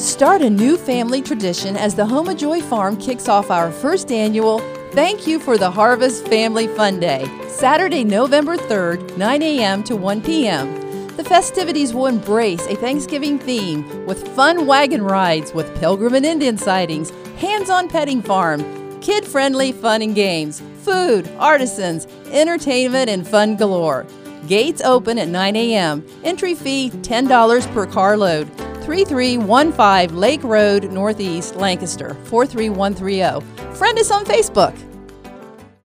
Start a new family tradition as the Home of Joy Farm kicks off our first annual Thank You for the Harvest Family Fun Day, Saturday, November 3rd, 9 a.m. to 1 p.m. The festivities will embrace a Thanksgiving theme with fun wagon rides with Pilgrim and Indian sightings, hands-on petting farm, kid-friendly fun and games, food, artisans, entertainment, and fun galore. Gates open at 9 a.m. Entry fee $10 per carload. 3315 Lake Road, Northeast, Lancaster, 43130. Friend us on Facebook.